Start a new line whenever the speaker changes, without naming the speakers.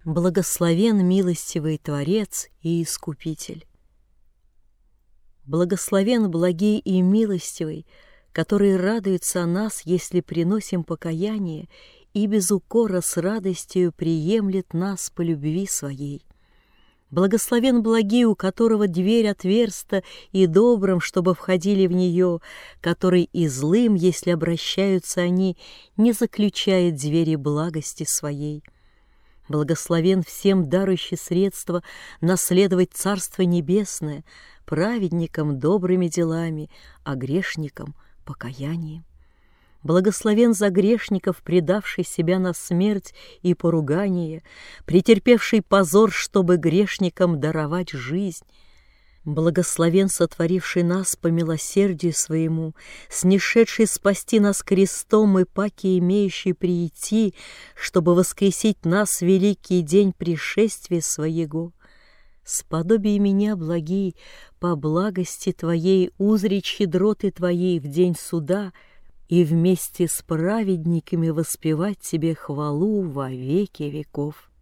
Благословен милостивый Творец и Искупитель. Благословен благий и милостивый, который радуется о нас, если приносим покаяние, и без укора с радостью приемлет нас по любви своей. Благословен благий, у которого дверь отверста и добрым, чтобы входили в нее, который и злым, если обращаются они, не заключает двери благости своей. Благословен всем дарующий средства наследовать Царство Небесное, праведникам добрыми делами, а грешникам покаянием. Благословен за грешников, предавший себя на смерть и поругание, претерпевший позор, чтобы грешникам даровать жизнь. Благословен сотворивший нас по милосердию своему, снишедший спасти нас крестом и паки имеющий прийти, чтобы воскресить нас в великий день пришествия своего. Сподобие меня, благий, по благости Твоей узреть щедроты Твоей в день суда и вместе с праведниками воспевать Тебе хвалу во веки веков.